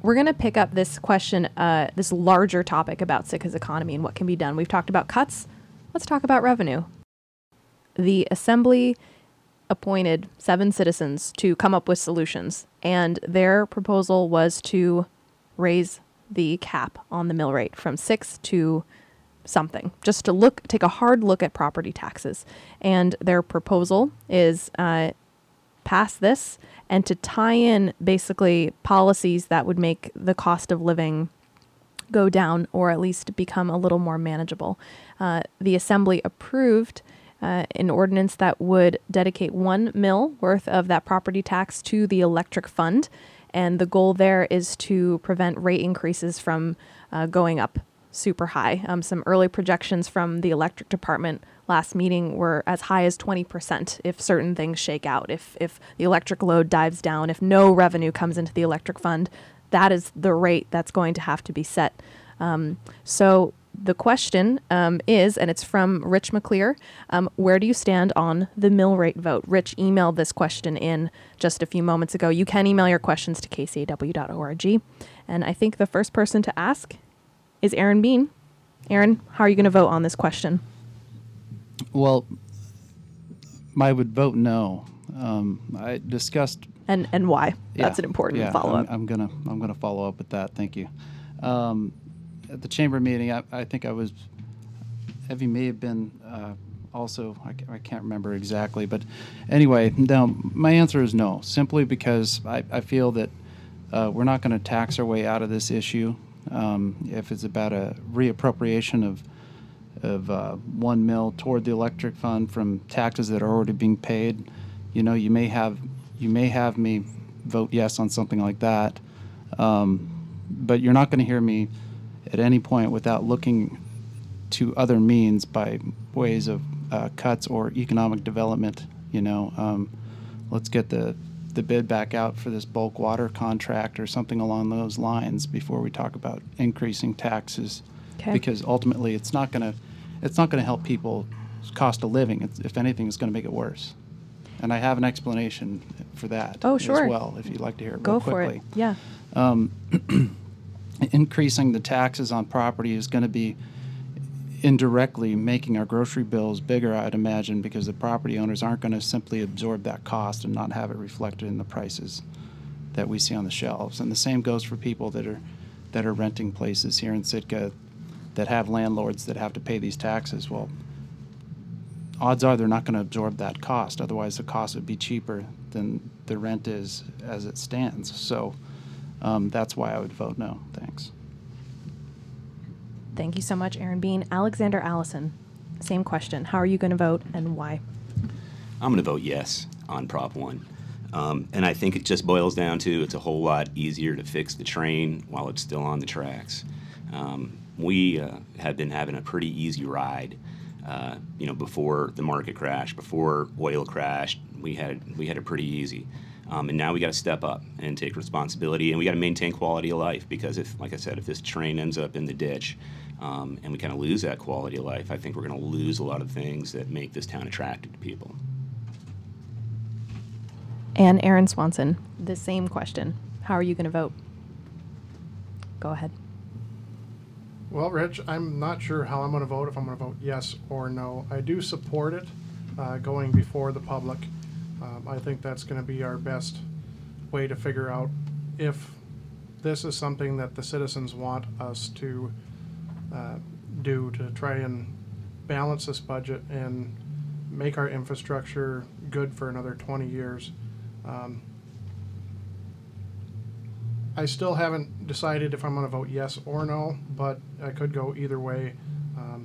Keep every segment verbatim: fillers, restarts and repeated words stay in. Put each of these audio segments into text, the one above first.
we're going to pick up this question, uh, this larger topic about Sitka's economy and what can be done. We've talked about cuts. Let's talk about revenue. The Assembly appointed seven citizens to come up with solutions, and their proposal was to raise the cap on the mill rate from six to something, just to look, take a hard look at property taxes. And their proposal is uh, pass this and to tie in basically policies that would make the cost of living go down or at least become a little more manageable. Uh, the Assembly approved uh, an ordinance that would dedicate one mil worth of that property tax to the electric fund. And the goal there is to prevent rate increases from uh, going up super high. Um, some early projections from the electric department last meeting were as high as twenty percent if certain things shake out. If if the electric load dives down, if no revenue comes into the electric fund, that is the rate that's going to have to be set. Um, so the question um, is, and it's from Rich McClear, um, where do you stand on the mill rate vote? Rich emailed this question in just a few moments ago. You can email your questions to k c a w dot org. And I think the first person to ask is Aaron Bean. Aaron, how are you going to vote on this question? Well, I would vote no. Um, I discussed and and why. Yeah, That's an important yeah, follow up. I'm, I'm gonna I'm gonna follow up with that. Thank you. Um, at the chamber meeting, I, I think I was. Evie may have been uh, also. I, I can't remember exactly, but anyway, no. My answer is no. Simply because I, I feel that uh, we're not going to tax our way out of this issue. Um, if it's about a reappropriation of of uh, one mil toward the electric fund from taxes that are already being paid, you know, you may have you may have me vote yes on something like that, um, but you're not going to hear me at any point without looking to other means by ways of uh, cuts or economic development. You know, um, let's get the the bid back out for this bulk water contract or something along those lines before we talk about increasing taxes. Okay. Because ultimately it's not going to it's not going to help people's cost of living. It's, if anything, it's going to make it worse. And I have an explanation for that oh, sure. as well, if you'd like to hear it Go real for quickly. it. Yeah. Um, increasing the taxes on property is going to be indirectly making our grocery bills bigger, I'd imagine, because the property owners aren't going to simply absorb that cost and not have it reflected in the prices that we see on the shelves. And the same goes for people that are that are renting places here in Sitka that have landlords that have to pay these taxes. Well, odds are they're not going to absorb that cost. Otherwise, the cost would be cheaper than the rent is as it stands. So um, that's why I would vote no. Thanks. Thank you so much, Aaron Bean. Alexander Allison, same question. How are you going to vote and why? I'm going to vote yes on Prop one. Um, and I think it just boils down to it's a whole lot easier to fix the train while it's still on the tracks. Um, we uh, have been having a pretty easy ride. Uh, you know, before the market crashed, before oil crashed, we had we had it pretty easy. Um, and now we got to step up and take responsibility, and we got to maintain quality of life, because if, like I said, if this train ends up in the ditch um, and we kind of lose that quality of life, I think we're going to lose a lot of things that make this town attractive to people. And Aaron Swanson, the same question. How are you going to vote? Go ahead. Well, Rich, I'm not sure how I'm going to vote, if I'm going to vote yes or no. I do support it uh, going before the public. Um, I think that's going to be our best way to figure out if this is something that the citizens want us to uh, do to try and balance this budget and make our infrastructure good for another twenty years. Um, I still haven't decided if I'm going to vote yes or no, but I could go either way. Um,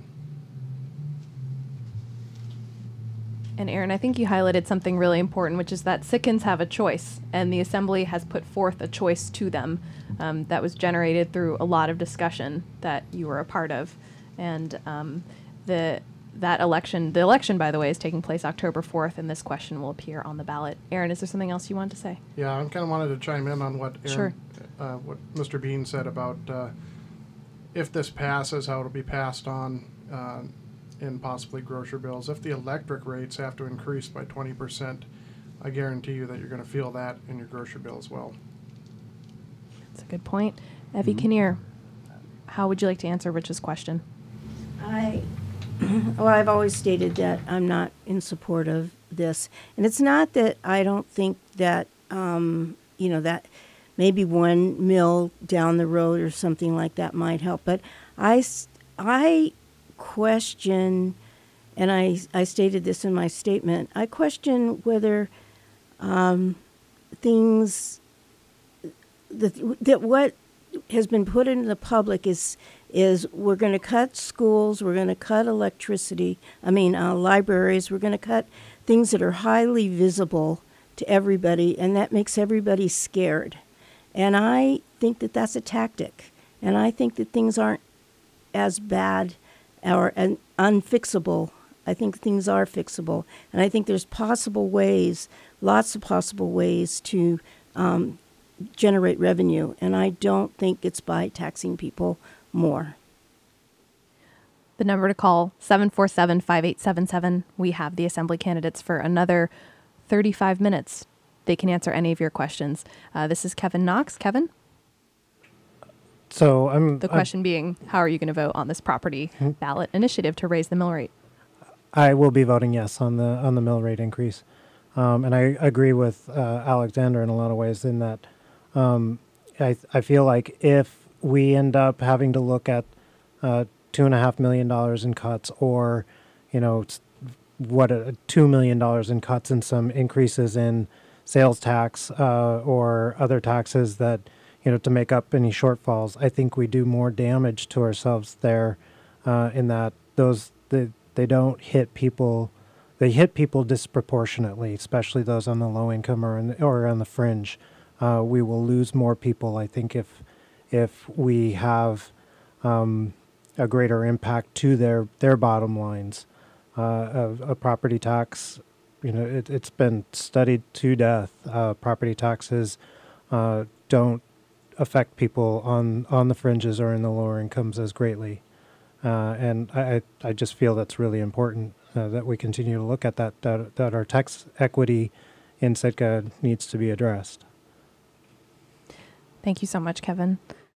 And Aaron, I think you highlighted something really important, which is that Sitkans have a choice, and the Assembly has put forth a choice to them um, that was generated through a lot of discussion that you were a part of. And um, the that election, the election, by the way, is taking place October fourth, and this question will appear on the ballot. Aaron, is there something else you want to say? yeah, I kind of wanted to chime in on what Aaron, Sure. uh, what Mister Bean said about uh, if this passes, how it'll be passed on uh, in possibly grocery bills. If the electric rates have to increase by twenty percent, I guarantee you that you're going to feel that in your grocery bill as well. That's a good point. Evie Kinnear, how would you like to answer Rich's question? I, well, I've always stated that I'm not in support of this. And it's not that I don't think that, um, you know, that maybe one mill down the road or something like that might help. But I, s- I question, and I, I stated this in my statement, I question whether um, things, that, that what has been put into the public is is we're going to cut schools, we're going to cut electricity, I mean uh, libraries, we're going to cut things that are highly visible to everybody, and that makes everybody scared. And I think that that's a tactic, and I think that things aren't as bad or un- unfixable. I think things are fixable, and I think there's possible ways, lots of possible ways to um, generate revenue, and I don't think it's by taxing people more. The number to call, seven four seven, five eight seven seven. We have the Assembly candidates for another thirty-five minutes. They can answer any of your questions. Uh, this is Kevin Knox. Kevin? So I'm. The question I'm, being, how are you going to vote on this property hmm? ballot initiative to raise the mill rate? I will be voting yes on the on the mill rate increase. Um, and I agree with uh, Alexander in a lot of ways in that um, I, I feel like if we end up having to look at uh, two and a half million dollars in cuts, or, you know, what a two million dollars in cuts and some increases in sales tax uh, or other taxes that, you know, to make up any shortfalls. I think we do more damage to ourselves there uh, in that those they, they don't hit people. They hit people disproportionately, especially those on the low income or in, or on the fringe. Uh, we will lose more people, I think, if if we have um, a greater impact to their, their bottom lines. Uh, a, a property tax, you know, it, it's been studied to death. Uh, property taxes uh, don't affect people on, on the fringes or in the lower incomes as greatly. Uh, and I, I just feel that's really important uh, that we continue to look at that, that, that our tax equity in Sitka needs to be addressed. Thank you so much, Kevin.